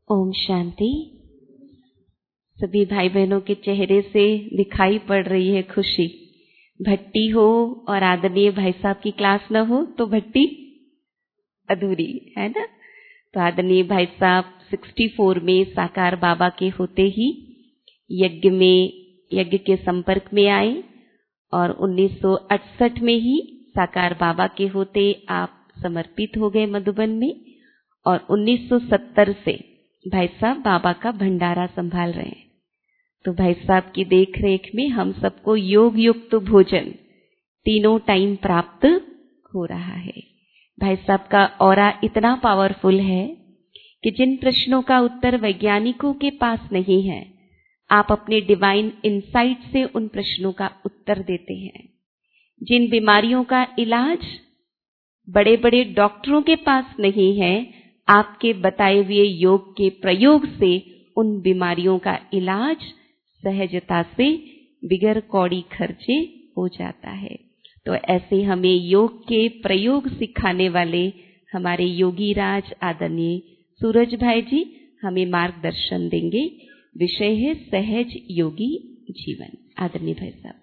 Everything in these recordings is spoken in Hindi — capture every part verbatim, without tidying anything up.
ओम शांति। सभी भाई बहनों के चेहरे से दिखाई पड़ रही है खुशी। भट्टी हो और आदरणीय भाई साहब की क्लास न हो तो भट्टी अधूरी है ना। तो आदरणीय भाई साहब चौंसठ में साकार बाबा के होते ही यज्ञ में यज्ञ के संपर्क में आए और उन्नीस सौ अड़सठ में ही साकार बाबा के होते आप समर्पित हो गए मधुबन में, और उन्नीस सौ सत्तर से भाई साहब बाबा का भंडारा संभाल रहे हैं। तो भाई साहब की देख रेख में हम सबको योग युक्त भोजन तीनों टाइम प्राप्त हो रहा है। भाई साहब का ऑरा इतना पावरफुल है कि जिन प्रश्नों का उत्तर वैज्ञानिकों के पास नहीं है, आप अपने डिवाइन इनसाइट से उन प्रश्नों का उत्तर देते हैं। जिन बीमारियों का इलाज बड़े बड़े डॉक्टरों के पास नहीं है, आपके बताए हुए योग के प्रयोग से उन बीमारियों का इलाज सहजता से बिगर कौड़ी खर्चे हो जाता है। तो ऐसे हमें योग के प्रयोग सिखाने वाले हमारे योगी राज आदरणीय सूरज भाई जी हमें मार्गदर्शन देंगे। विषय है सहज योगी जीवन। आदरणीय भाई साहब।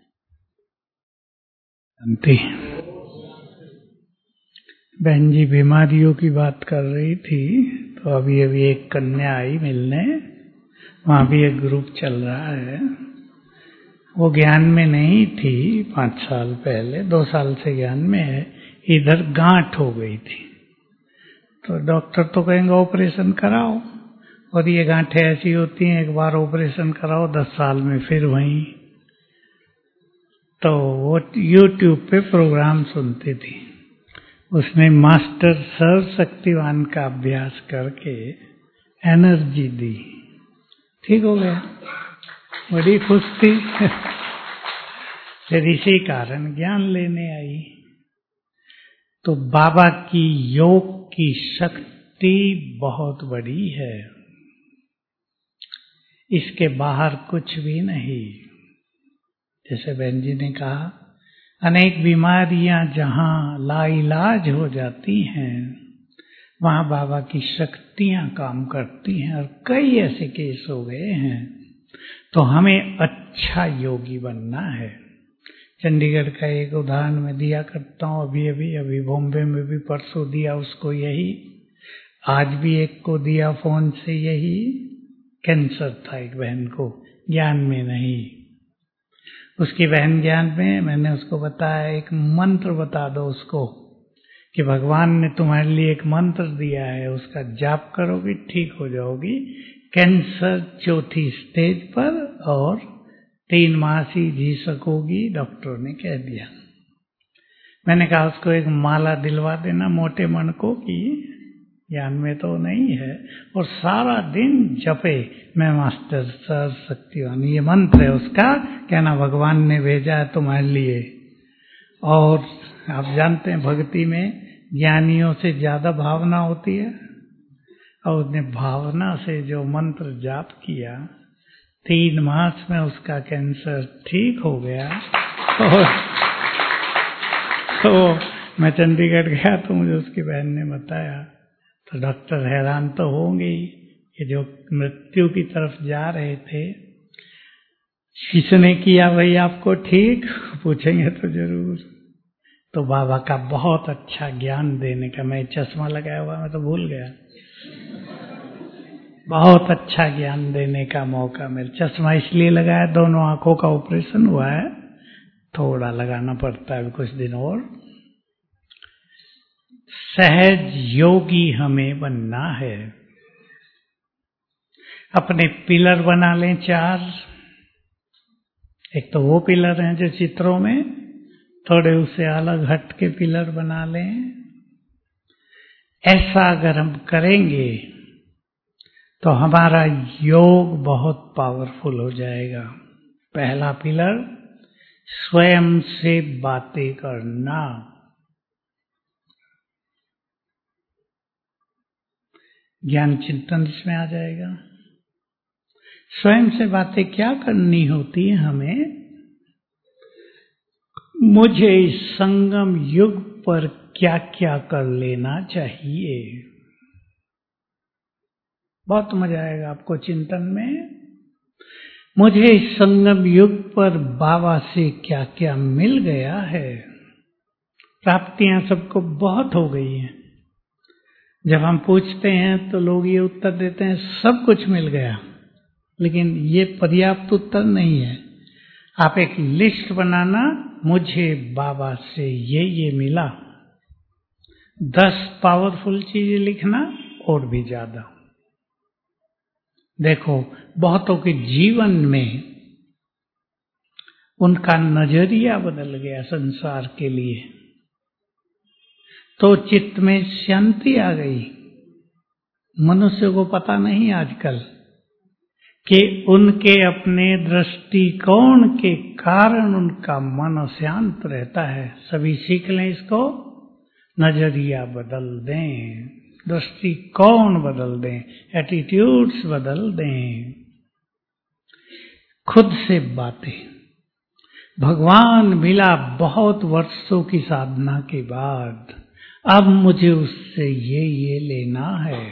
बहन जी बीमारियों की बात कर रही थी, तो अभी अभी एक कन्या आई मिलने, वहाँ भी एक ग्रुप चल रहा है। वो ज्ञान में नहीं थी पाँच साल पहले, दो साल से ज्ञान में है। इधर गांठ हो गई थी, तो डॉक्टर तो कहेंगे ऑपरेशन कराओ, और ये गांठें ऐसी होती हैं एक बार ऑपरेशन कराओ दस साल में फिर वहीं। तो वो यूट्यूब पे प्रोग्राम सुनती थी, उसने मास्टर सर्व शक्तिवान का अभ्यास करके एनर्जी दी, ठीक हो गया, बड़ी खुश थी। फिर इसी कारण ज्ञान लेने आई। तो बाबा की योग की शक्ति बहुत बड़ी है, इसके बाहर कुछ भी नहीं। जैसे बहन जी ने कहा, अनेक बीमारियां जहां लाइलाज हो जाती हैं, वहां बाबा की शक्तियां काम करती हैं, और कई ऐसे केस हो गए हैं। तो हमें अच्छा योगी बनना है। चंडीगढ़ का एक उदाहरण मैं दिया करता हूँ, अभी अभी अभी बॉम्बे में भी परसों दिया उसको यही, आज भी एक को दिया फोन से यही। कैंसर था एक बहन को, ज्ञान में नहीं, उसकी बहन ज्ञान में। मैंने उसको बताया एक मंत्र बता दो उसको, कि भगवान ने तुम्हारे लिए एक मंत्र दिया है, उसका जाप करोगी ठीक हो जाओगी। कैंसर चौथी स्टेज पर और तीन माह ही जी सकोगी, डॉक्टर ने कह दिया। मैंने कहा उसको एक माला दिलवा देना मोटे मणकों की, ज्ञान में तो नहीं है, और सारा दिन जपे मैं मास्टर सर्व शक्तिवान, ये मंत्र है उसका, कहना भगवान ने भेजा है तुम्हारे लिए। और आप जानते हैं भक्ति में ज्ञानियों से ज्यादा भावना होती है, और उसने भावना से जो मंत्र जाप किया, तीन मास में उसका कैंसर ठीक हो गया। और तो मैं चंडीगढ़ गया तो मुझे उसकी बहन ने बताया, तो डॉक्टर हैरान तो होंगे ही कि जो मृत्यु की तरफ जा रहे थे, किसने किया भाई आपको ठीक, पूछेंगे तो जरूर। तो बाबा का बहुत अच्छा ज्ञान देने का, मैं चश्मा लगाया हुआ मैं तो भूल गया, बहुत अच्छा ज्ञान देने का मौका मिला। चश्मा इसलिए लगाया, दोनों आंखों का ऑपरेशन हुआ है, थोड़ा लगाना पड़ता है कुछ दिन और। सहज योगी हमें बनना है। अपने पिलर बना लें चार। एक तो वो पिलर हैं जो चित्रों में, थोड़े उससे अलग हट के पिलर बना लें। ऐसा अगर हम करेंगे तो हमारा योग बहुत पावरफुल हो जाएगा। पहला पिलर, स्वयं से बातें करना। ज्ञान चिंतन इसमें आ जाएगा। स्वयं से बातें क्या करनी होती है हमें? मुझे इस संगम युग पर क्या क्या कर लेना चाहिए, बहुत मजा आएगा आपको चिंतन में। मुझे इस संगम युग पर बाबा से क्या क्या मिल गया है। प्राप्तियां सबको बहुत हो गई हैं। जब हम पूछते हैं तो लोग ये उत्तर देते हैं सब कुछ मिल गया, लेकिन ये पर्याप्त उत्तर नहीं है। आप एक लिस्ट बनाना, मुझे बाबा से ये ये मिला। दस पावरफुल चीजें लिखना और भी ज्यादा। देखो, बहुतों के जीवन में उनका नजरिया बदल गया संसार के लिए, तो चित्त में शांति आ गई। मनुष्य को पता नहीं आजकल कि उनके अपने दृष्टिकोण के कारण उनका मन शांत रहता है। सभी सीख लें इसको, नजरिया बदल दें, दृष्टिकोण बदल दें, एटीट्यूड्स बदल दें। खुद से बातें। भगवान मिला बहुत वर्षों की साधना के बाद, अब मुझे उससे ये ये लेना है।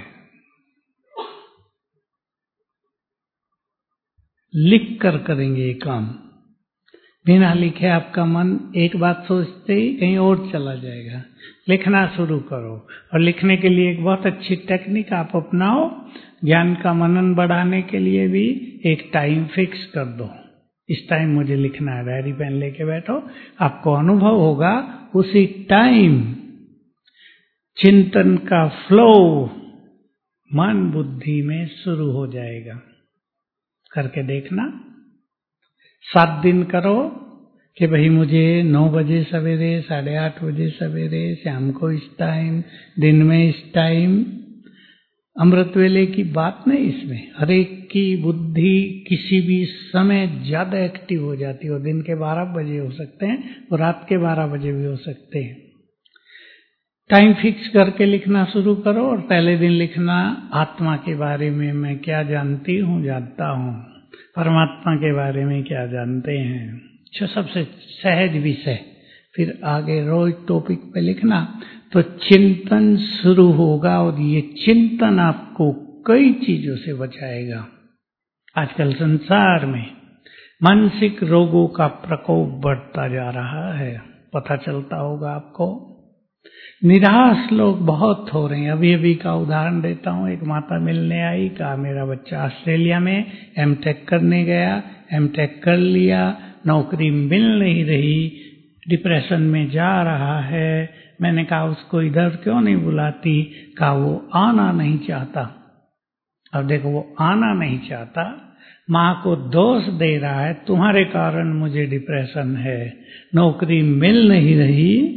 लिख कर करेंगे ये काम। बिना लिखे आपका मन एक बात सोचते ही कहीं और चला जाएगा। लिखना शुरू करो, और लिखने के लिए एक बहुत अच्छी टेक्निक आप अपनाओ। ज्ञान का मनन बढ़ाने के लिए भी एक टाइम फिक्स कर दो। इस टाइम मुझे लिखना है, डायरी पेन लेके बैठो। आपको अनुभव होगा उसी टाइम चिंतन का फ्लो मन बुद्धि में शुरू हो जाएगा। करके देखना। सात दिन करो कि भाई मुझे नौ बजे सवेरे, साढ़े आठ बजे सवेरे, शाम को इस टाइम, दिन में इस टाइम। अमृत वेले की बात नहीं इसमें। हर एक की बुद्धि किसी भी समय ज्यादा एक्टिव हो जाती है। वो दिन के बारह बजे हो सकते हैं, और रात के बारह बजे भी हो सकते हैं। टाइम फिक्स करके लिखना शुरू करो, और पहले दिन लिखना आत्मा के बारे में मैं क्या जानती हूँ, जानता हूँ। परमात्मा के बारे में क्या जानते हैं, जो सबसे सहज विषय। फिर आगे रोज टॉपिक पे लिखना, तो चिंतन शुरू होगा, और ये चिंतन आपको कई चीजों से बचाएगा। आजकल संसार में मानसिक रोगों का प्रकोप बढ़ता जा रहा है, पता चलता होगा आपको। निराश लोग बहुत हो रहे हैं। अभी अभी का उदाहरण देता हूँ। एक माता मिलने आई, कहा मेरा बच्चा ऑस्ट्रेलिया में एम टेक करने गया, एम टेक कर लिया, नौकरी मिल नहीं रही, डिप्रेशन में जा रहा है। मैंने कहा उसको इधर क्यों नहीं बुलाती? कहा वो आना नहीं चाहता। अब देखो, वो आना नहीं चाहता, माँ को दोष दे रहा है, तुम्हारे कारण मुझे डिप्रेशन है, नौकरी मिल नहीं रही।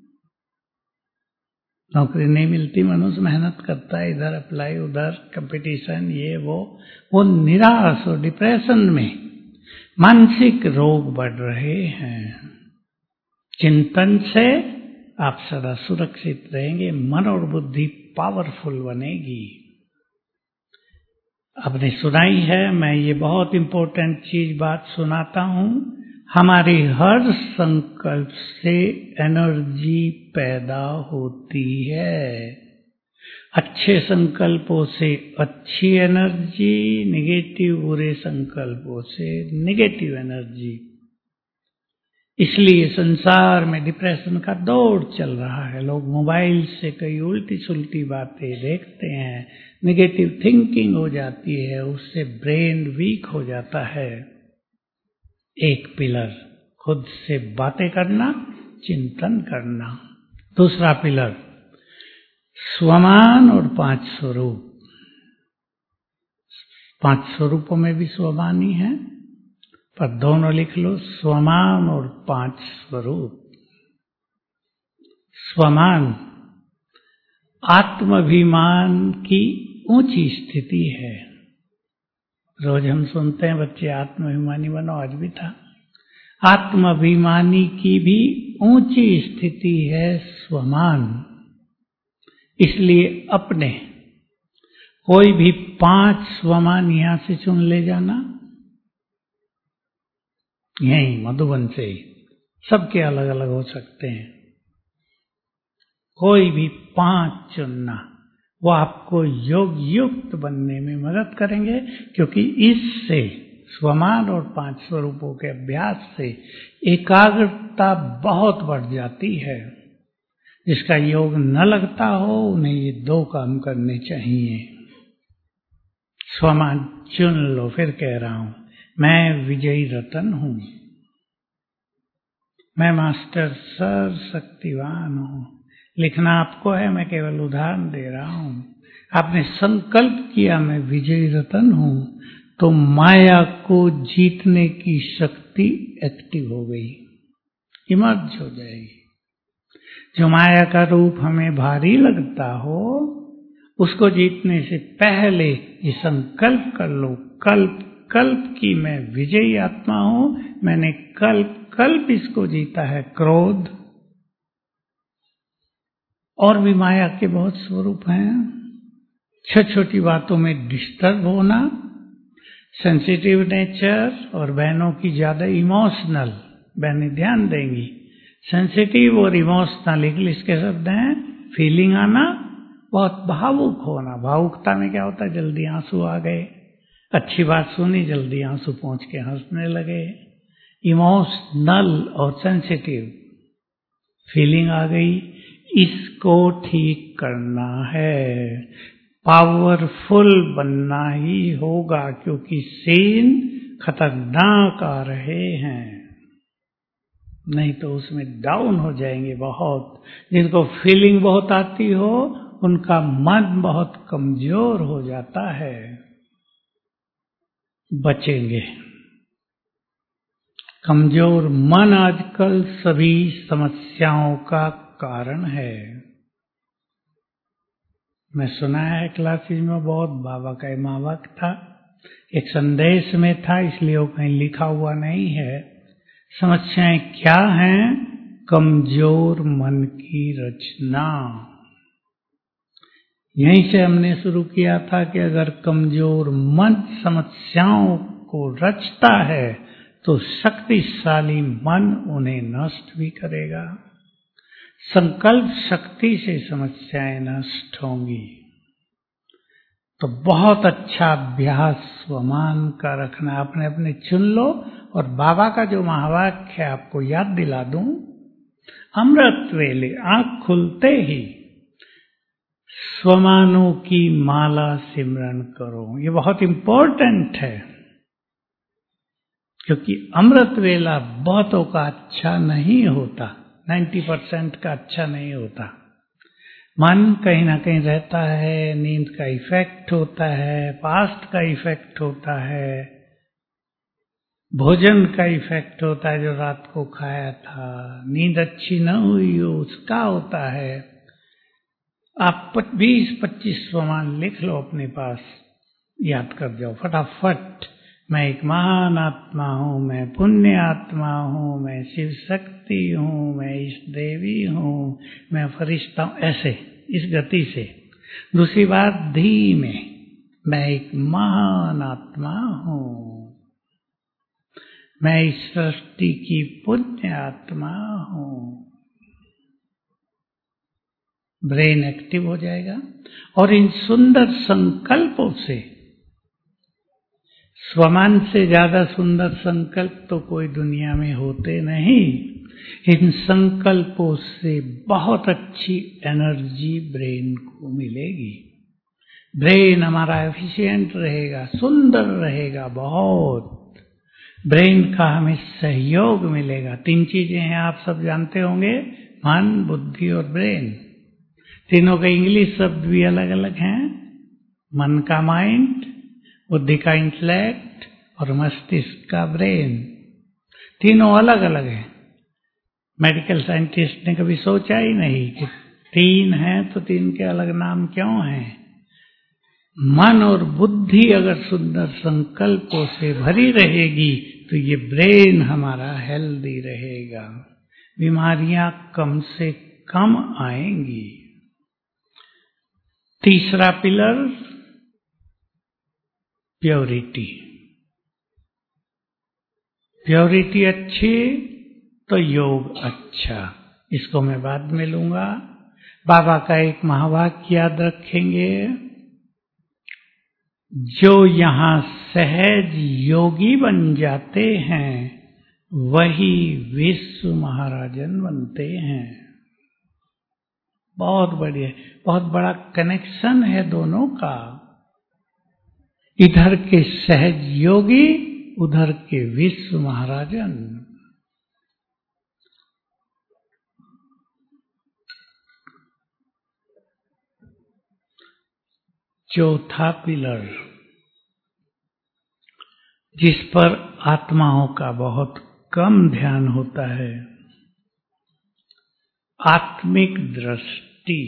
नौकरी नहीं मिलती, मनुष्य मेहनत करता है, इधर अप्लाई, उधर कंपटीशन, ये वो वो निराश और डिप्रेशन में मानसिक रोग बढ़ रहे हैं। चिंतन से आप सदा सुरक्षित रहेंगे, मन और बुद्धि पावरफुल बनेगी। आपने सुनाई है, मैं ये बहुत इंपॉर्टेंट चीज बात सुनाता हूँ। हमारे हर संकल्प से एनर्जी पैदा होती है। अच्छे संकल्पों से अच्छी एनर्जी, नेगेटिव बुरे संकल्पों से नेगेटिव एनर्जी। इसलिए संसार में डिप्रेशन का दौर चल रहा है। लोग मोबाइल से कई उल्टी सुलटी बातें देखते हैं, नेगेटिव थिंकिंग हो जाती है, उससे ब्रेन वीक हो जाता है। एक पिलर खुद से बातें करना, चिंतन करना। दूसरा पिलर स्वमान और पांच स्वरूप। पांच स्वरूपों में भी स्वमान ही है, पर दोनों लिख लो, स्वमान और पांच स्वरूप। स्वमान आत्माभिमान की ऊंची स्थिति है। रोज हम सुनते हैं बच्चे आत्माभिमानी बनो, आज भी था। आत्माभिमानी की भी ऊंची स्थिति है स्वमान। इसलिए अपने कोई भी पांच स्वमान यहां से चुन ले जाना, यही मधुबन से ही, सबके अलग अलग हो सकते हैं। कोई भी पांच चुनना, वो आपको योग युक्त बनने में मदद करेंगे, क्योंकि इससे स्वमान और पांच स्वरूपों के अभ्यास से एकाग्रता बहुत बढ़ जाती है। जिसका योग न लगता हो उन्हें ये दो काम करने चाहिए। स्वमान चुन लो, फिर कह रहा हूं, मैं विजयी रतन हूं, मैं मास्टर सर्वशक्तिवान हूं। लिखना आपको है, मैं केवल उदाहरण दे रहा हूं। आपने संकल्प किया मैं विजयी रतन हूं, तो माया को जीतने की शक्ति एक्टिव हो गई, इमर्ज हो जाएगी। जो माया का रूप हमें भारी लगता हो, उसको जीतने से पहले ये संकल्प कर लो, कल्प कल्प की मैं विजयी आत्मा हूं, मैंने कल्प कल्प इसको जीता है। क्रोध और भी माया के बहुत स्वरूप हैं। छोटी छोटी बातों में डिस्टर्ब होना, सेंसिटिव नेचर, और बहनों की ज्यादा इमोशनल, बहनें ध्यान देंगी। सेंसिटिव और इमोशनल इंग्लिश के शब्द हैं। फीलिंग आना, बहुत भावुक होना। भावुकता में क्या होता है, जल्दी आंसू आ गए, अच्छी बात सुनी जल्दी आंसू पहुंच के हंसने लगे। इमोशनल और सेंसिटिव, फीलिंग आ गई, इसको ठीक करना है। पावरफुल बनना ही होगा, क्योंकि सीन खतरनाक आ रहे हैं, नहीं तो उसमें डाउन हो जाएंगे बहुत। जिनको फीलिंग बहुत आती हो उनका मन बहुत कमजोर हो जाता है, बचेंगे। कमजोर मन आजकल सभी समस्याओं का कारण है। मैं सुना है क्लासेज में बहुत, बाबा का मावक था, एक संदेश में था, इसलिए वो कहीं लिखा हुआ नहीं है। समस्याएं क्या हैं? कमजोर मन की रचना। यहीं से हमने शुरू किया था कि अगर कमजोर मन समस्याओं को रचता है तो शक्तिशाली मन उन्हें नष्ट भी करेगा। संकल्प शक्ति से समस्याएं नष्ट होंगी। तो बहुत अच्छा अभ्यास स्वमान का रखना, अपने अपने चुन लो। और बाबा का जो महावाक्य है आपको याद दिला दूं, अमृत वेले आंख खुलते ही स्वमानों की माला सिमरन करो। ये बहुत इंपॉर्टेंट है, क्योंकि अमृत वेला बहुतों का अच्छा नहीं होता, नब्बे परसेंट का अच्छा नहीं होता। मन कहीं ना कहीं रहता है, नींद का इफेक्ट होता है, पास्ट का इफेक्ट होता है, भोजन का इफेक्ट होता है जो रात को खाया था, नींद अच्छी न हुई हो उसका होता है। आप बीस पच्चीस स्वमान लिख लो अपने पास, याद कर जाओ फटाफट। मैं एक महान आत्मा हूँ, मैं पुण्य आत्मा हूँ, मैं शिव शक्ति हूँ, मैं इष्ट देवी हूँ, मैं फरिश्ता हूँ, ऐसे इस गति से। दूसरी बात धीमे, मैं एक महान आत्मा हूँ, मैं इस सृष्टि की पुण्य आत्मा हूँ। ब्रेन एक्टिव हो जाएगा। और इन सुंदर संकल्पों से, स्वमान से ज्यादा सुंदर संकल्प तो कोई दुनिया में होते नहीं। इन संकल्पों से बहुत अच्छी एनर्जी ब्रेन को मिलेगी। ब्रेन हमारा एफिशिएंट रहेगा, सुंदर रहेगा बहुत। ब्रेन का हमें सहयोग मिलेगा। तीन चीजें हैं, आप सब जानते होंगे, मन, बुद्धि और ब्रेन। तीनों के इंग्लिश शब्द भी अलग अलग हैं। मन का माइंड, बुद्धि का इंटेलेक्ट और मस्तिष्क का ब्रेन। तीनों अलग अलग हैं। मेडिकल साइंटिस्ट ने कभी सोचा ही नहीं कि तीन हैं तो तीन के अलग नाम क्यों हैं। मन और बुद्धि अगर सुंदर संकल्पों से भरी रहेगी तो ये ब्रेन हमारा हेल्दी रहेगा, बीमारियां कम से कम आएंगी। तीसरा पिलर प्योरिटी। प्योरिटी अच्छी तो योग अच्छा। इसको मैं बाद में लूंगा। बाबा का एक महावाक्य याद रखेंगे, जो यहाँ सहज योगी बन जाते हैं वही विश्व महाराजन बनते हैं। बहुत बढ़िया, बहुत बड़ा कनेक्शन है दोनों का। इधर के सहज योगी, उधर के विश्व महाराजन। चौथा पिलर जिस पर आत्माओं का बहुत कम ध्यान होता है, आत्मिक दृष्टि।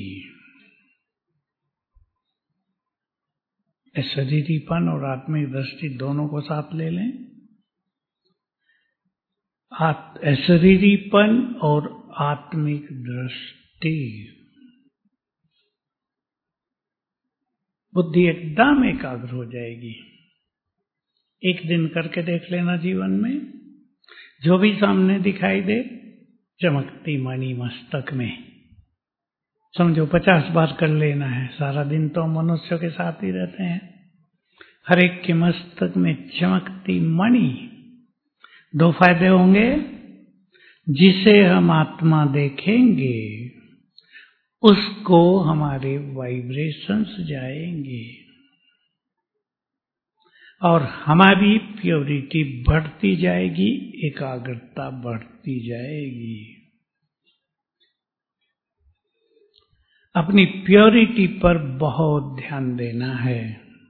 शरीरीपन और आत्मिक दृष्टि दोनों को साथ ले लें। शरीरीपन और आत्मिक दृष्टि, बुद्धि एकदम एकाग्र हो जाएगी। एक दिन करके देख लेना जीवन में, जो भी सामने दिखाई दे, चमकती मणि मस्तक में, समझो पचास बार कर लेना है। सारा दिन तो मनुष्यों के साथ ही रहते हैं। हर एक के मस्तक में चमकती मणि। दो फायदे होंगे, जिसे हम आत्मा देखेंगे उसको हमारे वाइब्रेशंस जाएंगे और हमारी प्योरिटी बढ़ती जाएगी, एकाग्रता बढ़ती जाएगी। अपनी प्योरिटी पर बहुत ध्यान देना है।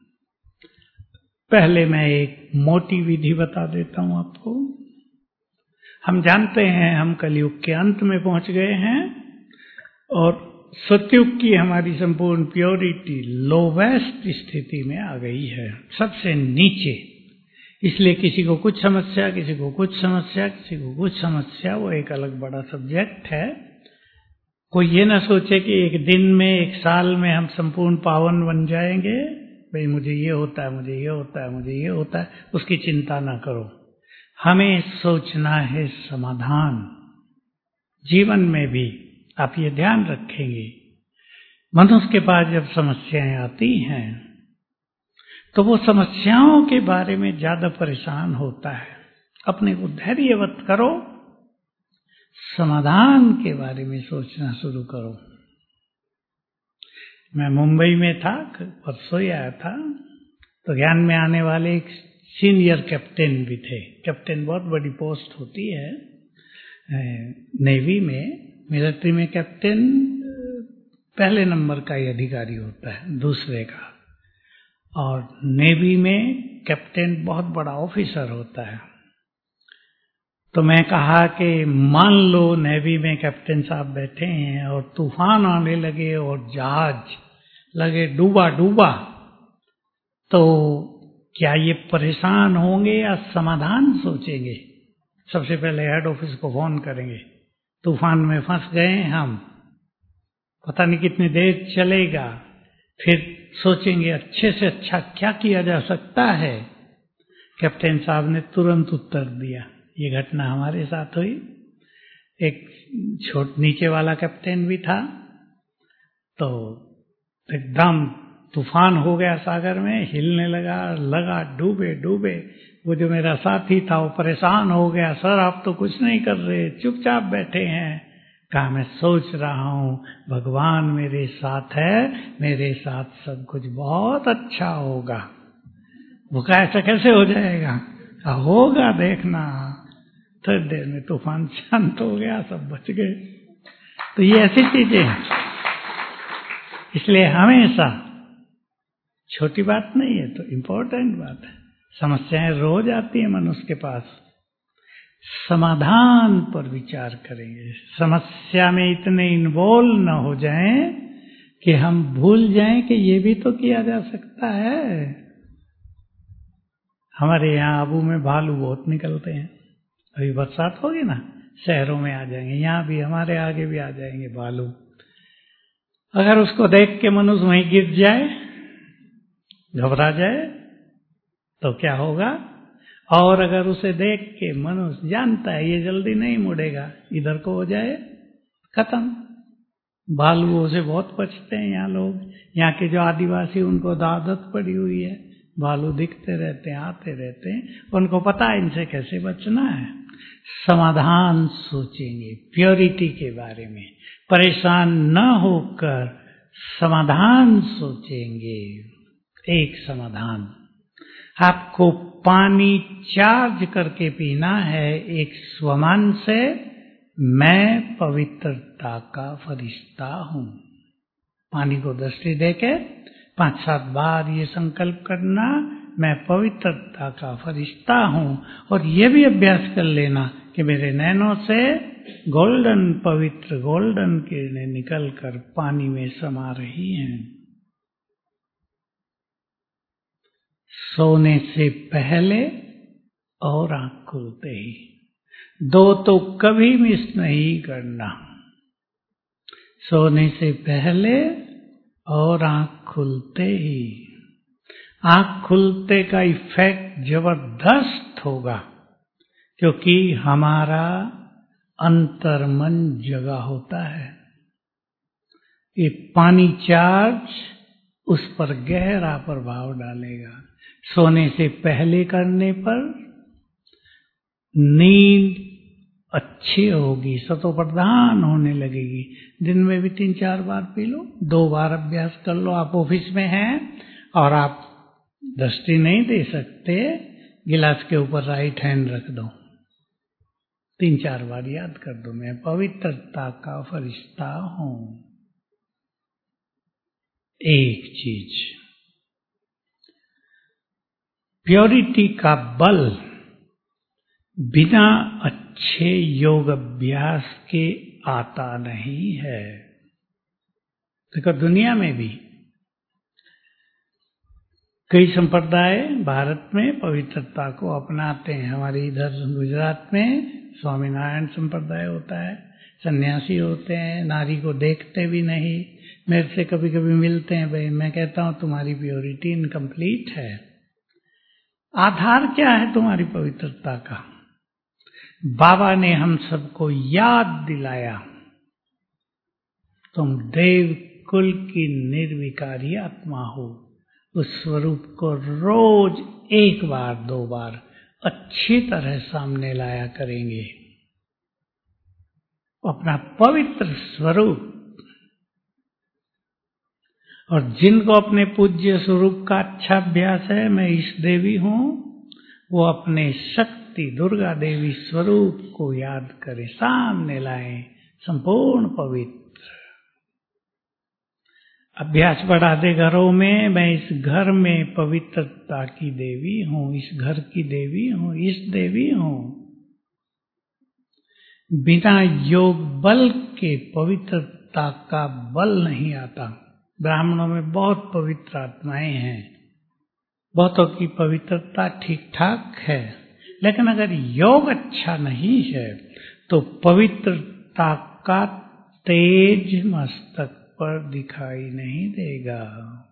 पहले मैं एक मोटी विधि बता देता हूं आपको। हम जानते हैं हम कलयुग के अंत में पहुंच गए हैं और सतयुग की हमारी संपूर्ण प्योरिटी लोवेस्ट स्थिति में आ गई है, सबसे नीचे। इसलिए किसी को कुछ समस्या, किसी को कुछ समस्या, किसी को कुछ समस्या, वो एक अलग बड़ा सब्जेक्ट है। कोई ये ना सोचे कि एक दिन में, एक साल में हम संपूर्ण पावन बन जाएंगे। भाई मुझे ये होता है, मुझे ये होता है, मुझे ये होता है, उसकी चिंता ना करो। हमें सोचना है समाधान। जीवन में भी आप ये ध्यान रखेंगे, मनुष्य के पास जब समस्याएं आती हैं तो वो समस्याओं के बारे में ज्यादा परेशान होता है। अपने को धैर्यवत करो, समाधान के बारे में सोचना शुरू करो। मैं मुंबई में था, परसों ही आया था, तो ज्ञान में आने वाले एक सीनियर कैप्टन भी थे। कैप्टन बहुत बड़ी पोस्ट होती है नेवी में। मिलिट्री में कैप्टन पहले नंबर का ही अधिकारी होता है, दूसरे का। और नेवी में कैप्टन बहुत बड़ा ऑफिसर होता है। तो मैं कहा कि मान लो नेवी में कैप्टन साहब बैठे हैं और तूफान आने लगे और जहाज लगे डूबा डूबा, तो क्या ये परेशान होंगे या समाधान सोचेंगे? सबसे पहले हेड ऑफिस को फोन करेंगे, तूफान में फंस गए हम, पता नहीं कितनी देर चलेगा। फिर सोचेंगे अच्छे से अच्छा क्या किया जा सकता है। कैप्टन साहब ने तुरंत उत्तर दिया। ये घटना हमारे साथ हुई। एक छोट नीचे वाला कैप्टन भी था, तो एकदम तूफान हो गया सागर में, हिलने लगा, लगा डूबे डूबे। वो जो मेरा साथी था वो परेशान हो गया, सर आप तो कुछ नहीं कर रहे, चुपचाप बैठे हैं। कहा मैं सोच रहा हूं भगवान मेरे साथ है, मेरे साथ सब कुछ बहुत अच्छा होगा। वो कहा ऐसा कैसे हो जाएगा? कहा होगा देखना। थोड़ी देर में तूफान शांत हो गया, सब बच गए। तो ये ऐसी चीजें हैं। इसलिए हमेशा, छोटी बात नहीं है तो इम्पोर्टेंट बात है, समस्याएं रोज आती है मनुष्य के पास, समाधान पर विचार करेंगे। समस्या में इतने इन्वॉल्व न हो जाएं कि हम भूल जाएं कि ये भी तो किया जा सकता है। हमारे यहाँ आबू में भालू बहुत निकलते हैं। अभी बरसात होगी ना, शहरों में आ जाएंगे, यहाँ भी हमारे आगे भी आ जाएंगे भालू। अगर उसको देख के मनुष्य वहीं गिर जाए, घबरा जाए, तो क्या होगा? और अगर उसे देख के मनुष्य जानता है ये जल्दी नहीं मुड़ेगा, इधर को हो जाए, खत्म। भालुओं से बहुत बचते हैं यहाँ लोग। यहाँ के जो आदिवासी, उनको तो आदत पड़ी हुई है, भालू दिखते रहते हैं, आते रहते हैं, उनको पता है इनसे कैसे बचना है। समाधान सोचेंगे प्योरिटी के बारे में, परेशान न होकर समाधान सोचेंगे। एक समाधान, आपको पानी चार्ज करके पीना है एक स्वमान से, मैं पवित्रता का फरिश्ता हूं। पानी को दृष्टि देके पांच सात बार ये संकल्प करना, मैं पवित्रता का फरिश्ता हूं। और ये भी अभ्यास कर लेना कि मेरे नैनों से गोल्डन पवित्र गोल्डन किरणें निकलकर पानी में समा रही हैं। सोने से पहले और आंख खुलते ही, दो तो कभी मिस नहीं करना। सोने से पहले और आंख खुलते ही। आंख खुलते का इफेक्ट जबरदस्त होगा, क्योंकि हमारा अंतर्मन जगा होता है। ये पानी चार्ज उस पर गहरा प्रभाव डालेगा। सोने से पहले करने पर नींद अच्छी होगी, सतो प्रधान होने लगेगी। दिन में भी तीन चार बार पी लो, दो बार अभ्यास कर लो। आप ऑफिस में हैं और आप दृष्टि नहीं दे सकते, गिलास के ऊपर राइट हैंड रख दो, तीन चार बार याद कर दो, मैं पवित्रता का फरिश्ता हूं। एक चीज, प्योरिटी का बल बिना अच्छे योग अभ्यास के आता नहीं है। देखो दुनिया में भी कई संप्रदाय भारत में पवित्रता को अपनाते हैं। हमारे इधर गुजरात में स्वामीनारायण संप्रदाय होता है, सन्यासी होते हैं, नारी को देखते भी नहीं। मेरे से कभी कभी मिलते हैं, भाई मैं कहता हूं तुम्हारी प्योरिटी इनकम्प्लीट है। आधार क्या है तुम्हारी पवित्रता का? बाबा ने हम सबको याद दिलाया, तुम देव कुल की निर्विकारी आत्मा हो। उस स्वरूप को रोज एक बार दो बार अच्छी तरह सामने लाया करेंगे। अपना पवित्र स्वरूप, और जिनको अपने पूज्य स्वरूप का अच्छा अभ्यास है, मैं ईश देवी हूं, वो अपने शक्ति दुर्गा देवी स्वरूप को याद करें, सामने लाएं, संपूर्ण पवित्र। अभ्यास बढ़ा दे घरों में, मैं इस घर में पवित्रता की देवी हूं, इस घर की देवी हूं, इस देवी हूं। बिना योग बल के पवित्रता का बल नहीं आता। ब्राह्मणों में बहुत पवित्र आत्माएं हैं, बहुतों की पवित्रता ठीक ठाक है, लेकिन अगर योग अच्छा नहीं है तो पवित्रता का तेज मस्तक पर दिखाई नहीं देगा।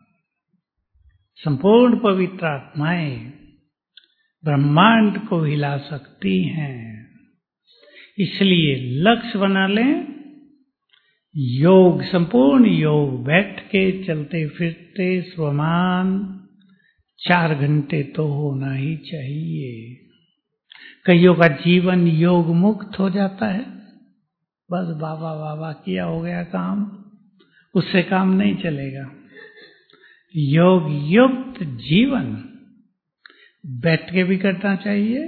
संपूर्ण पवित्र आत्माएं ब्रह्मांड को हिला सकती हैं। इसलिए लक्ष्य बना लें योग, संपूर्ण योग, बैठ के चलते फिरते स्वमान चार घंटे तो होना ही चाहिए। कईयों का जीवन योग मुक्त हो जाता है, बस बाबा बाबा किया हो गया काम, उससे काम नहीं चलेगा। योग युक्त जीवन बैठ के भी करना चाहिए।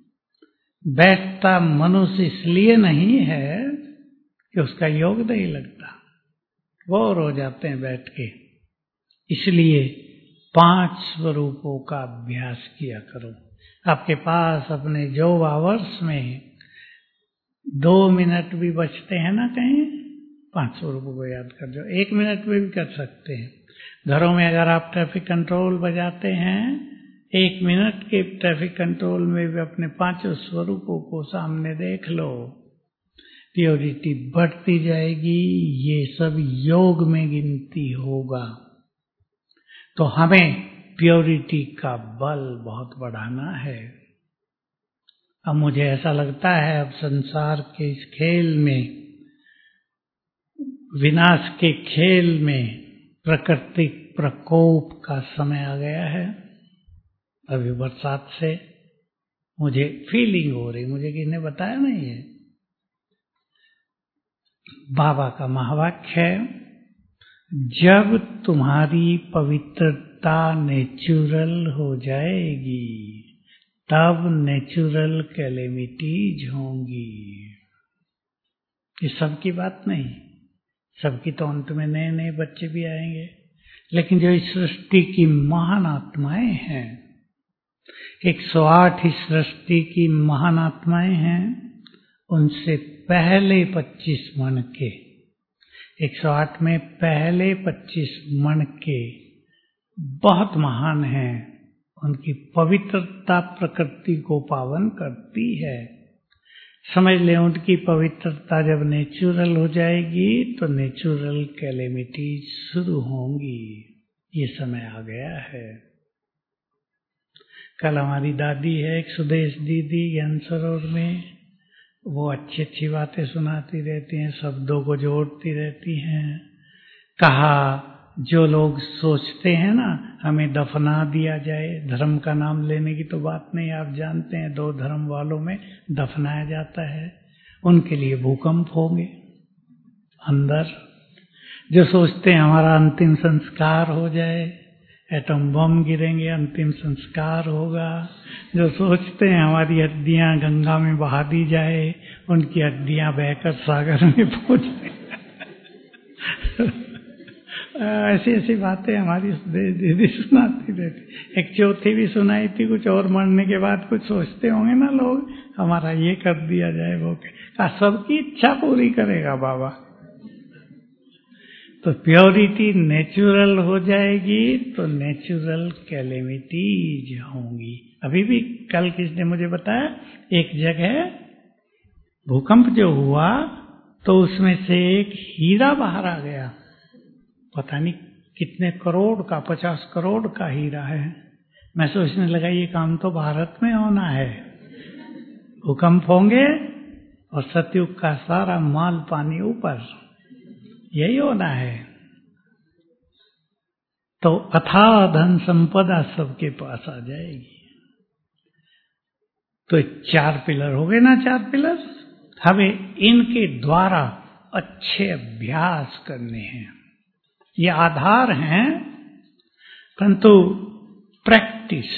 बैठता मनुष्य इसलिए नहीं है कि उसका योग नहीं लगता, बोर हो जाते हैं बैठ के। इसलिए पांच स्वरूपों का अभ्यास किया करो। आपके पास अपने जॉब आवर्स में दो मिनट भी बचते हैं ना कहीं, पांच स्वरूपों को याद कर दो। एक मिनट में भी कर सकते हैं। घरों में अगर आप ट्रैफिक कंट्रोल बजाते हैं, एक मिनट के ट्रैफिक कंट्रोल में भी अपने पांचों स्वरूपों को सामने देख लो। प्योरिटी बढ़ती जाएगी, ये सब योग में गिनती होगा। तो हमें प्योरिटी का बल बहुत बढ़ाना है। अब मुझे ऐसा लगता है अब संसार के इस खेल में विनाश के खेल में प्राकृतिक प्रकोप का समय आ गया है। अभी बरसात से मुझे फीलिंग हो रही, मुझे किसी ने बताया नहीं है। बाबा का महावाक्य है, जब तुम्हारी पवित्रता नेचुरल हो जाएगी तब नेचुरल कैलेमिटीज होंगी। ये सबकी बात नहीं, सबकी तो अंत में नए नए बच्चे भी आएंगे, लेकिन जो इस सृष्टि की महान आत्माएं हैं, एक सौ आठ इस सृष्टि की महान आत्माएं हैं, उनसे पहले पच्चीस मन के, एक सौ आठ में पहले पच्चीस मन के बहुत महान हैं। उनकी पवित्रता प्रकृति को पावन करती है। समझ ले, उनकी पवित्रता जब नेचुरल हो जाएगी तो नेचुरल कैलेमिटी शुरू होंगी। ये समय आ गया है। कल हमारी दादी है, एक सुदेश दीदी, ज्ञान सरोवर में, वो अच्छी अच्छी बातें सुनाती रहती हैं, शब्दों को जोड़ती रहती हैं। कहा, जो लोग सोचते हैं ना हमें दफना दिया जाए, धर्म का नाम लेने की तो बात नहीं, आप जानते हैं दो धर्म वालों में दफनाया जाता है, उनके लिए भूकंप होंगे अंदर। जो सोचते हैं हमारा अंतिम संस्कार हो जाए, एटम बम गिरेंगे, अंतिम संस्कार होगा। जो सोचते हैं हमारी हड्डियां गंगा में बहा दी जाए, उनकी हड्डियां बहकर सागर में पहुंच जाए। ऐसी ऐसी बातें हमारी दीदी सुनाती रहती। एक चौथी भी सुनाई थी, कुछ और मरने के बाद कुछ सोचते होंगे ना लोग, हमारा ये कर दिया जाए, वो कहा सबकी इच्छा पूरी करेगा बाबा। तो प्योरिटी नेचुरल हो जाएगी तो नेचुरल कैलेमिटीज होंगी। अभी भी कल किसने मुझे बताया, एक जगह भूकंप जो हुआ तो उसमें से एक हीरा बाहर आ गया, पता नहीं कितने करोड़ का, पचास करोड़ का हीरा है। मैं सोचने लगा ये काम तो भारत में होना है, भूकंप होंगे और सतयुग का सारा माल पानी ऊपर, यही होना है। तो अथाह धन संपदा सबके पास आ जाएगी। तो चार पिलर हो गए ना, चार पिलर, हमें इनके द्वारा अच्छे अभ्यास करने हैं। ये आधार हैं, परंतु प्रैक्टिस,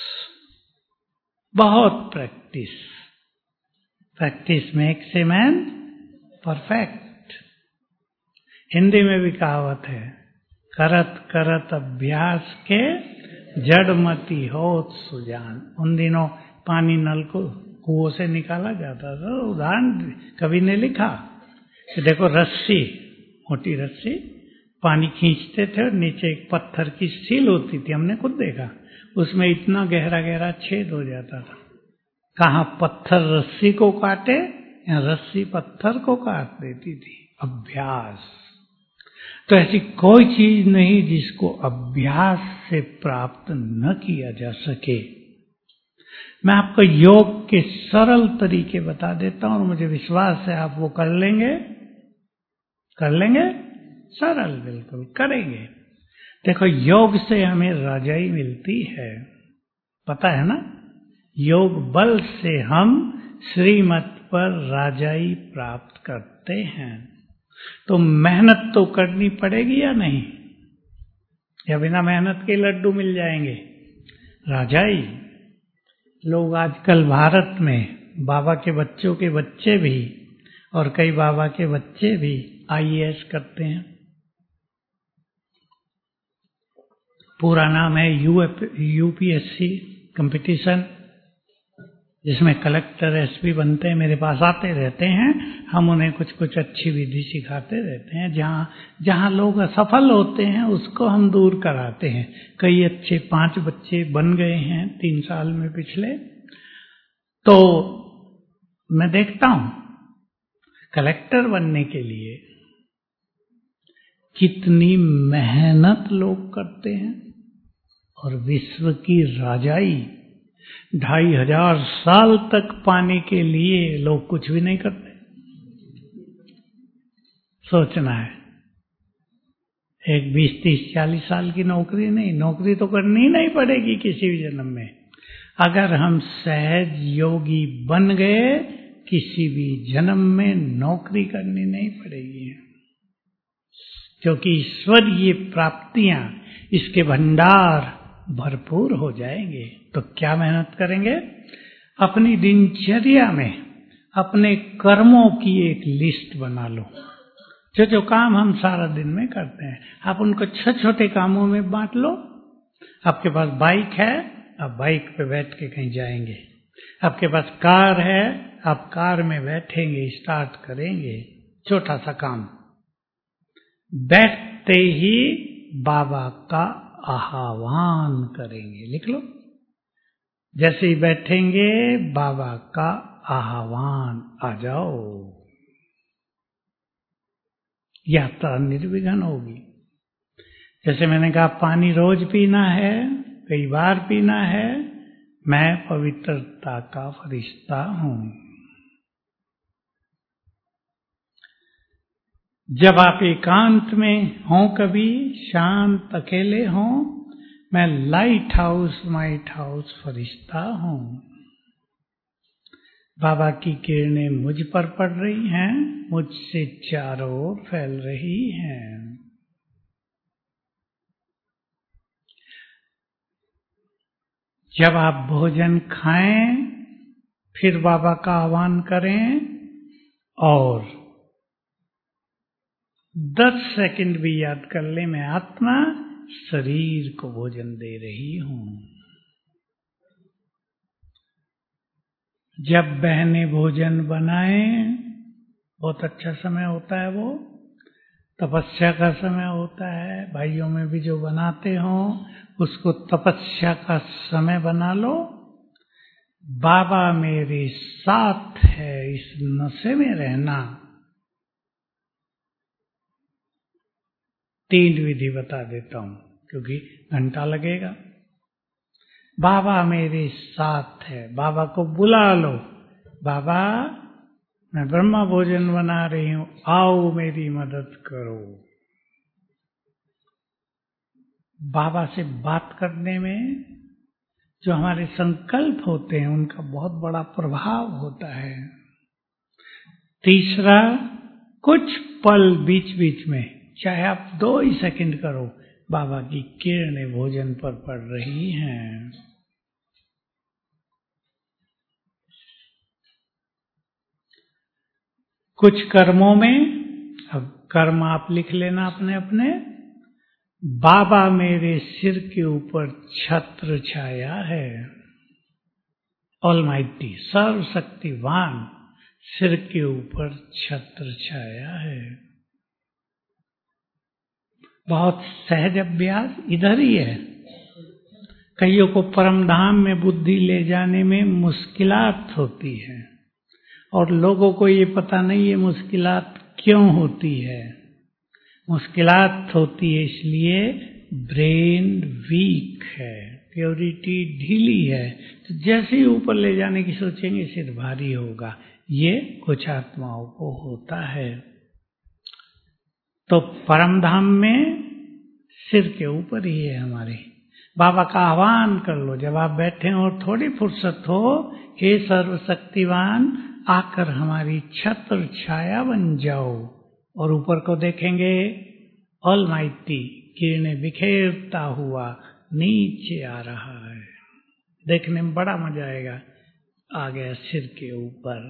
बहुत practice, practice makes a man perfect. Hindi में भी कहावत है, करत करत अभ्यास के जड़मती होत सुजान। उन दिनों पानी नल को कुओं से निकाला जाता था। उदाहरण कवि ने लिखा कि देखो रस्सी, मोटी रस्सी, पानी खींचते थे और नीचे एक पत्थर की सील होती थी, हमने खुद देखा, उसमें इतना गहरा गहरा छेद हो जाता था। कहाँ पत्थर रस्सी को काटे या रस्सी पत्थर को काट देती थी। अभ्यास, तो ऐसी कोई चीज नहीं जिसको अभ्यास से प्राप्त न किया जा सके। मैं आपको योग के सरल तरीके बता देता हूं और मुझे विश्वास है आप वो कर लेंगे, कर लेंगे, सरल बिल्कुल करेंगे। देखो, योग से हमें राजाई मिलती है, पता है ना, योग बल से हम श्रीमत पर राजाई प्राप्त करते हैं। तो मेहनत तो करनी पड़ेगी या नहीं, या बिना मेहनत के लड्डू मिल जाएंगे? राजाई। लोग आजकल भारत में बाबा के बच्चों के बच्चे भी और कई बाबा के बच्चे भी आई ए एस करते हैं। पूरा नाम है U P S C competition, जिसमें कलेक्टर एस पी बनते हैं, मेरे पास आते रहते हैं। हम उन्हें कुछ कुछ अच्छी विधि सिखाते रहते हैं। जहाँ जहाँ लोग असफल होते हैं उसको हम दूर कराते हैं। कई अच्छे पांच बच्चे बन गए हैं तीन साल में पिछले। तो मैं देखता हूँ कलेक्टर बनने के लिए कितनी मेहनत लोग करते हैं, और विश्व की राजाई ढाई हजार साल तक पाने के लिए लोग कुछ भी नहीं करते। सोचना है, एक बीस तीस चालीस साल की नौकरी नहीं, नौकरी तो करनी ही नहीं पड़ेगी किसी भी जन्म में। अगर हम सहज योगी बन गए, किसी भी जन्म में नौकरी करनी नहीं पड़ेगी, क्योंकि ईश्वरीय प्राप्तियां, इसके भंडार भरपूर हो जाएंगे। तो क्या मेहनत करेंगे? अपनी दिनचर्या में अपने कर्मों की एक लिस्ट बना लो। जो जो काम हम सारा दिन में करते हैं, आप उनको छोटे छोटे कामों में बांट लो। आपके पास बाइक है, आप बाइक पे बैठ के कहीं जाएंगे। आपके पास कार है, आप कार में बैठेंगे, स्टार्ट करेंगे। छोटा सा काम, बैठते ही बाबा का आह्वान करेंगे। लिख लो, जैसे ही बैठेंगे बाबा का आह्वान, आ जाओ। यात्रा निर्विघ्न होगी। जैसे मैंने कहा, पानी रोज पीना है, कई बार पीना है। मैं पवित्रता का फरिश्ता हूं। जब आप एकांत में हों, कभी शांत अकेले हों, मैं लाइट हाउस माइट हाउस फरिश्ता हूं। बाबा की किरणें मुझ पर पड़ रही हैं, मुझसे चारों ओर फैल रही हैं। जब आप भोजन खाएं, फिर बाबा का आह्वान करें और दस सेकंड भी याद कर ले, मैं आत्मा शरीर को भोजन दे रही हूं। जब बहनें भोजन बनाएं, बहुत अच्छा समय होता है, वो तपस्या का समय होता है। भाइयों में भी जो बनाते हो, उसको तपस्या का समय बना लो। बाबा मेरे साथ है, इस नशे में रहना। तीन विधि बता देता हूं, क्योंकि घंटा लगेगा। बाबा मेरे साथ है, बाबा को बुला लो। बाबा, मैं ब्रह्मा भोजन बना रही हूं, आओ मेरी मदद करो। बाबा से बात करने में जो हमारे संकल्प होते हैं, उनका बहुत बड़ा प्रभाव होता है। तीसरा, कुछ पल बीच बीच में, चाहे आप दो ही सेकंड करो, बाबा की किरणें भोजन पर पड़ रही हैं। कुछ कर्मों में, अब कर्म आप लिख लेना अपने अपने। बाबा मेरे सिर के ऊपर छत्र छाया है। ऑलमाइटी, सर्वशक्तिवान सिर के ऊपर छत्र छाया है। बहुत सहज अभ्यास इधर ही है। कईयों को परम धाम में बुद्धि ले जाने में मुश्किलात होती है, और लोगों को ये पता नहीं है मुश्किलात क्यों होती है। मुश्किलात होती है इसलिए ब्रेन वीक है, प्योरिटी ढीली है। तो जैसे ही ऊपर ले जाने की सोचेंगे, सिर भारी होगा। ये कुछ आत्माओं को होता है। तो परम धाम में सिर के ऊपर ही है हमारे। बाबा का आह्वान कर लो, जब आप बैठे हो और थोड़ी फुर्सत हो, हे सर्वशक्तिवान, आकर हमारी छत्र छाया बन जाओ। और ऊपर को देखेंगे, ऑलमाइटी किरणें बिखेरता हुआ नीचे आ रहा है। देखने में बड़ा मजा आएगा। आ गया सिर के ऊपर।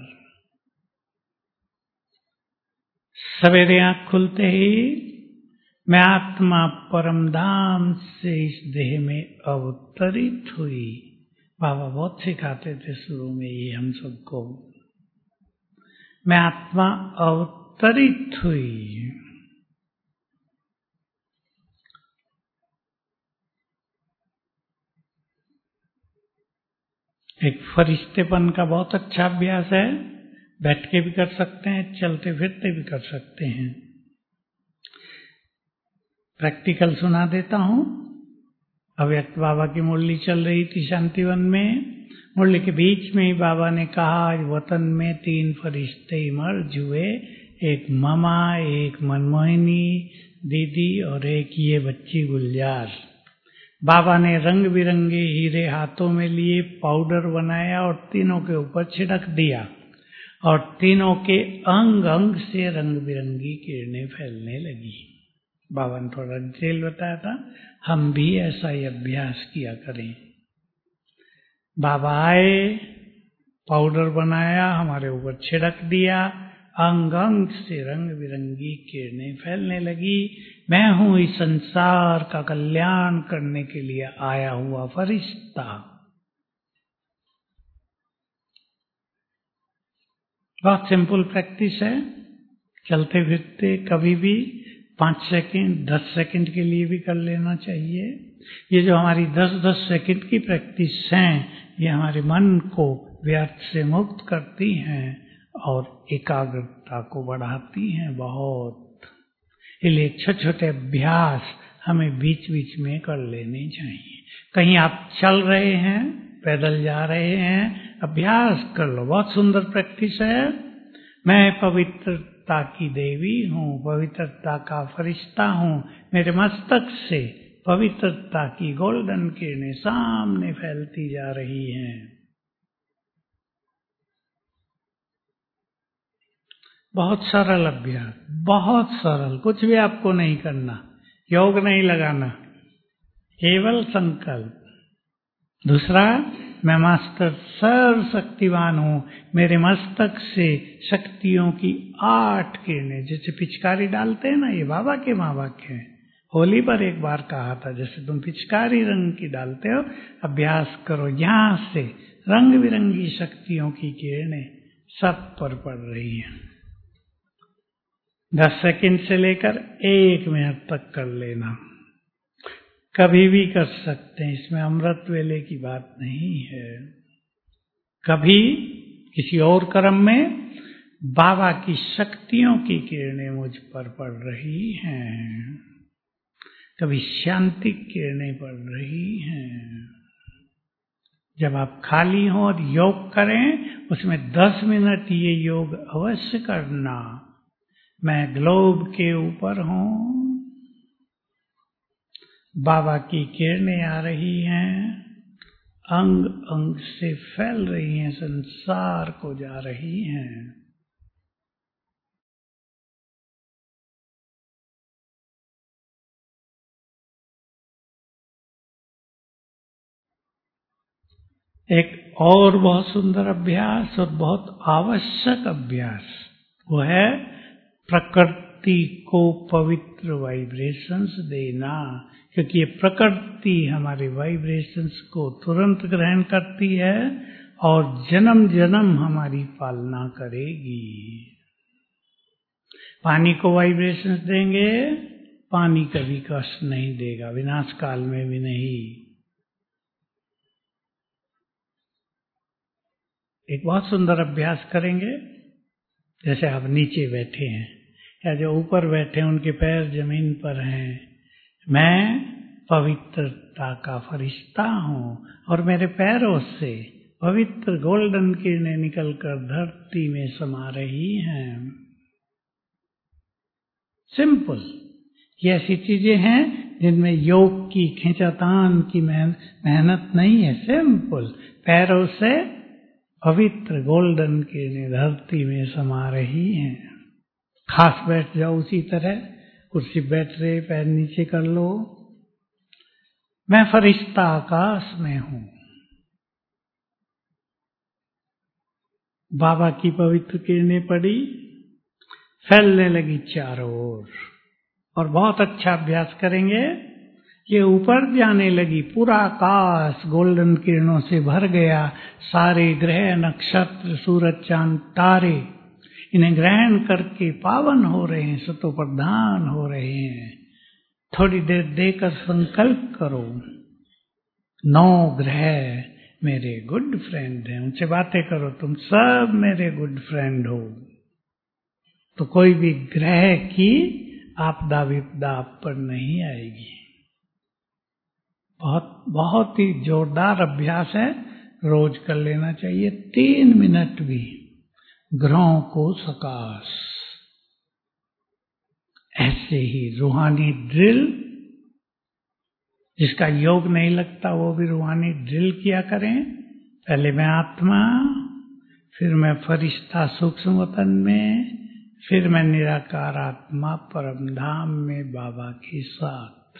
सवेरे आंख खुलते ही मैं आत्मा परमधाम से इस देह में अवतरित हुई। बाबा बहुत सिखाते थे शुरू में ये हम सबको। मैं आत्मा अवतरित हुई। एक फरिश्तेपन का बहुत अच्छा अभ्यास है। बैठ के भी कर सकते हैं, चलते फिरते भी कर सकते हैं। प्रैक्टिकल सुना देता हूं। अव्यक्त बाबा की मुरली चल रही थी शांतिवन में। मुरली के बीच में ही बाबा ने कहा, आज वतन में तीन फरिश्ते मर्ज हुए, एक ममा, एक मनमोहिनी, दीदी और एक ये बच्ची गुलजार। बाबा ने रंग बिरंगे हीरे हाथों में लिए, पाउडर बनाया और तीनों के ऊपर छिड़क दिया और तीनों के अंग अंग से रंग बिरंगी किरणें फैलने लगी। बाबा ने थोड़ा डिटेल बताया था, हम भी ऐसा ही अभ्यास किया करें। बाबा आए, पाउडर बनाया, हमारे ऊपर छिड़क दिया, अंग अंग से रंग बिरंगी किरणें फैलने लगी। मैं हूं इस संसार का कल्याण करने के लिए आया हुआ फरिश्ता। बहुत सिंपल प्रैक्टिस है। चलते फिरते कभी भी पांच सेकंड दस सेकंड के लिए भी कर लेना चाहिए। ये जो हमारी दस दस सेकंड की प्रैक्टिस हैं, ये हमारे मन को व्यर्थ से मुक्त करती हैं और एकाग्रता को बढ़ाती हैं बहुत। इसलिए छोटे छोटे अभ्यास हमें बीच बीच में कर लेने चाहिए। कहीं आप चल रहे हैं, पैदल जा रहे हैं, अभ्यास कर लो, बहुत सुंदर प्रैक्टिस है। मैं पवित्रता की देवी हूँ, पवित्रता का फरिश्ता हूँ। मेरे मस्तक से पवित्रता की गोल्डन किरणें सामने फैलती जा रही हैं। बहुत सरल अभ्यास, बहुत सरल, कुछ भी आपको नहीं करना, योग नहीं लगाना, केवल संकल्प। दूसरा, मैं मास्टर सर्वशक्तिवान हूं। मेरे मस्तक से शक्तियों की आठ किरणें, जैसे पिचकारी डालते हैं ना, ये बाबा के माँ वाक्य हैं। होली पर एक बार कहा था, जैसे तुम पिचकारी रंग की डालते हो, अभ्यास करो, यहां से रंग बिरंगी शक्तियों की किरणें सब पर पड़ रही हैं। दस सेकंड से लेकर एक मिनट तक कर लेना, कभी भी कर सकते हैं, इसमें अमृत वेले की बात नहीं है। कभी किसी और कर्म में बाबा की शक्तियों की किरणें मुझ पर पड़ रही हैं, कभी शांति किरणें पड़ रही हैं। जब आप खाली हों और योग करें, उसमें दस मिनट ये योग अवश्य करना। मैं ग्लोब के ऊपर हूं, बाबा की किरणें आ रही हैं, अंग अंग से फैल रही हैं, संसार को जा रही हैं। एक और बहुत सुंदर अभ्यास और बहुत आवश्यक अभ्यास, वो है प्रकृति को पवित्र वाइब्रेशंस देना, क्योंकि ये प्रकृति हमारे वाइब्रेशंस को तुरंत ग्रहण करती है और जन्म जन्म हमारी पालना करेगी। पानी को वाइब्रेशंस देंगे, पानी कभी कष्ट नहीं देगा, विनाश काल में भी नहीं। एक बहुत सुंदर अभ्यास करेंगे, जैसे आप नीचे बैठे हैं या जो ऊपर बैठे हैं उनके पैर जमीन पर हैं। मैं पवित्रता का फरिश्ता हूं और मेरे पैरों से पवित्र गोल्डन किरणें निकलकर धरती में समा रही हैं। सिंपल, ये ऐसी चीजें हैं जिनमें योग की खींचातान की मेहनत नहीं है। सिंपल, पैरों से पवित्र गोल्डन किरणें धरती में समा रही हैं। खास बैठ जाओ, उसी तरह कुर्सी बैठ रहे, पैर नीचे कर लो। मैं फरिश्ता आकाश में हूं, बाबा की पवित्र किरणें पड़ी, फैलने लगी चारों ओर, और बहुत अच्छा अभ्यास करेंगे। ये ऊपर जाने लगी, पूरा आकाश गोल्डन किरणों से भर गया। सारे ग्रह नक्षत्र सूरज चांद तारे इन्हें ग्रहण करके पावन हो रहे हैं, सतो प्रधान हो रहे हैं। थोड़ी देर देकर संकल्प करो, नौ ग्रह मेरे गुड फ्रेंड हैं, उनसे बातें करो, तुम सब मेरे गुड फ्रेंड हो, तो कोई भी ग्रह की आपदा विपदा आप पर नहीं आएगी। बहुत बहुत ही जोरदार अभ्यास है, रोज कर लेना चाहिए। तीन मिनट भी ग्रहों को सकाश, ऐसे ही रूहानी ड्रिल, जिसका योग नहीं लगता वो भी रूहानी ड्रिल किया करें। पहले मैं आत्मा, फिर मैं फरिश्ता सूक्ष्म वतन में, फिर मैं निराकार आत्मा परम धाम में बाबा के साथ।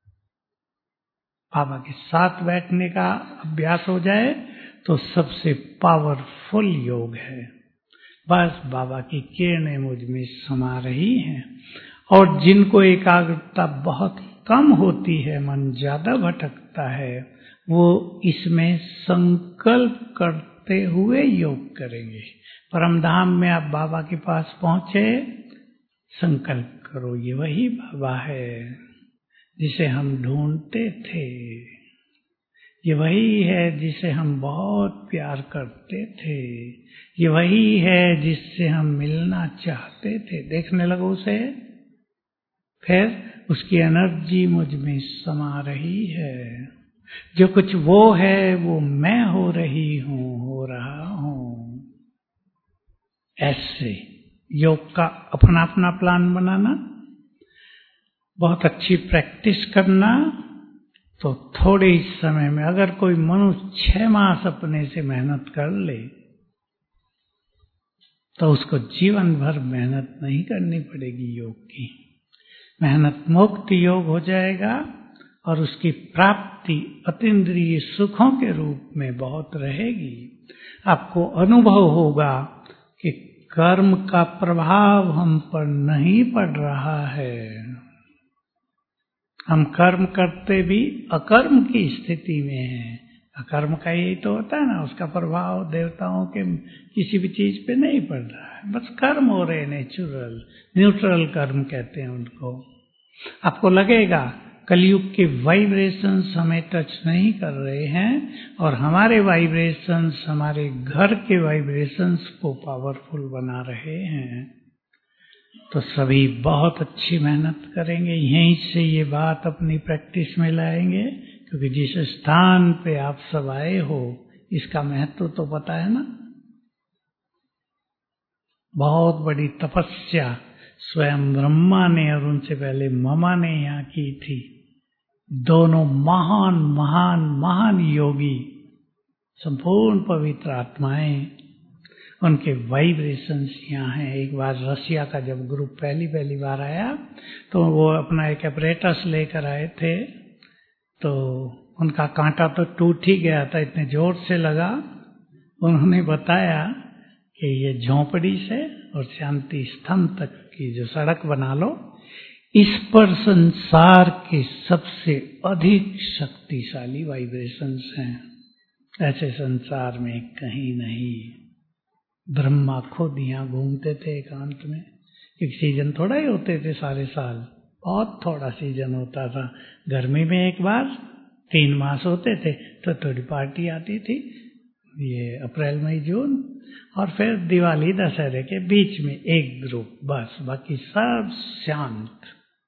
बाबा के साथ बैठने का अभ्यास हो जाए तो सबसे पावरफुल योग है। बस बाबा की किरणें मुझ में समा रही हैं। और जिनको एकाग्रता बहुत कम होती है, मन ज्यादा भटकता है, वो इसमें संकल्प करते हुए योग करेंगे। परमधाम में आप बाबा के पास पहुंचे, संकल्प करो ये वही बाबा है जिसे हम ढूंढते थे, ये वही है जिसे हम बहुत प्यार करते थे, ये वही है जिससे हम मिलना चाहते थे। देखने लगो उसे, फिर उसकी एनर्जी मुझ में समा रही है। जो कुछ वो है वो मैं हो रही हूं, हो रहा हूं। ऐसे योग का अपना अपना प्लान बनाना, बहुत अच्छी प्रैक्टिस करना, तो थोड़े ही समय में, अगर कोई मनुष्य छह मास अपने से मेहनत कर ले तो उसको जीवन भर मेहनत नहीं करनी पड़ेगी योग की। मेहनत मुक्त योग हो जाएगा और उसकी प्राप्ति अतीन्द्रिय सुखों के रूप में बहुत रहेगी। आपको अनुभव होगा कि कर्म का प्रभाव हम पर नहीं पड़ रहा है। हम कर्म करते भी अकर्म की स्थिति में हैं। अकर्म का यही तो होता है ना, उसका प्रभाव देवताओं के किसी भी चीज पे नहीं पड़ रहा है, बस कर्म हो रहे, नेचुरल न्यूट्रल कर्म कहते हैं उनको। आपको लगेगा कलयुग के वाइब्रेशंस हमें टच नहीं कर रहे हैं और हमारे वाइब्रेशंस हमारे घर के वाइब्रेशंस को पावरफुल बना रहे हैं। तो सभी बहुत अच्छी मेहनत करेंगे, यहीं से ये बात अपनी प्रैक्टिस में लाएंगे, क्योंकि जिस स्थान पे आप सब आए हो इसका महत्व तो पता है ना। बहुत बड़ी तपस्या स्वयं ब्रह्मा ने और उनसे पहले ममा ने यहाँ की थी। दोनों महान महान महान योगी, संपूर्ण पवित्र आत्माएं, उनके वाइब्रेशंस यहाँ हैं। एक बार रसिया का जब ग्रुप पहली पहली बार आया तो वो अपना एक अपरेटस लेकर आए थे, तो उनका कांटा तो टूट ही गया था, इतने जोर से लगा। उन्होंने बताया कि ये झोंपड़ी से और शांति स्तंभ तक की जो सड़क बना लो, इस पर संसार के सबसे अधिक शक्तिशाली वाइब्रेशंस हैं। ऐसे संसार में कहीं नहीं। ब्रह्मा खुद यहाँ घूमते थे एकांत में। एक सीजन थोड़ा ही होते थे सारे साल, बहुत थोड़ा सीजन होता था। गर्मी में एक बार तीन मास होते थे तो थोड़ी पार्टी आती थी, ये अप्रैल मई जून, और फिर दिवाली दशहरे के बीच में एक ग्रुप, बस बाकी सब शांत।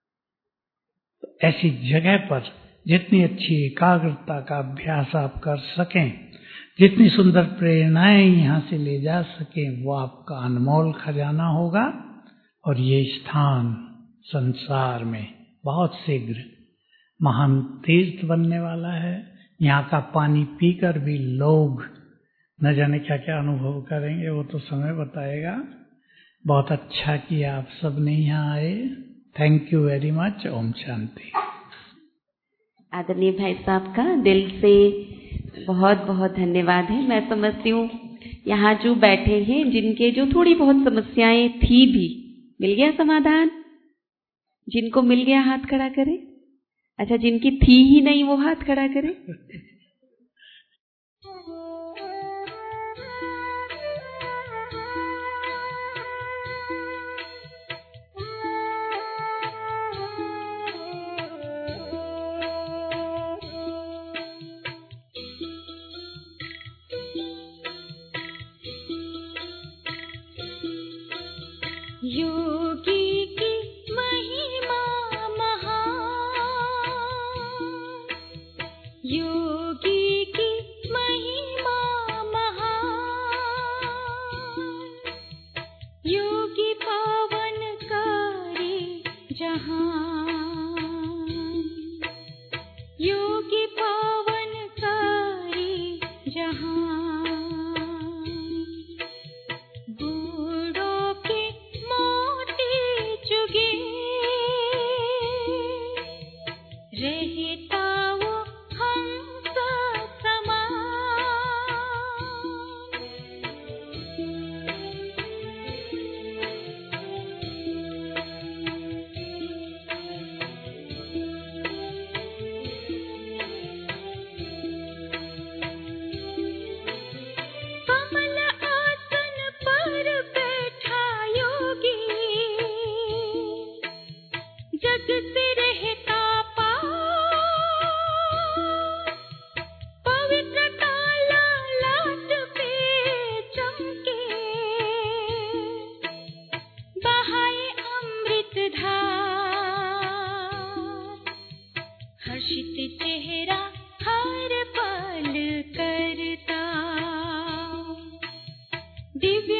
ऐसी जगह पर जितनी अच्छी एकाग्रता का अभ्यास आप कर सकें, जितनी सुंदर प्रेरणाएं यहाँ से ले जा सकें, वो आपका अनमोल खजाना होगा। और ये स्थान संसार में बहुत शीघ्र महान तीर्थ बनने वाला है। यहाँ का पानी पीकर भी लोग न जाने क्या क्या अनुभव करेंगे, वो तो समय बताएगा। बहुत अच्छा किया आप सब ने यहाँ आए। Thank you very much. ओम शांति। आदरणीय भाई साहब का दिल से बहुत बहुत धन्यवाद है। मैं समझती हूँ यहाँ जो बैठे हैं, जिनके जो थोड़ी बहुत समस्याएं थी भी, मिल गया समाधान। जिनको मिल गया हाथ खड़ा करें। अच्छा, जिनकी थी ही नहीं वो हाथ खड़ा करें। योगी की महिमा महान, योगी की महिमा महान, योगी पावन करे दिव्य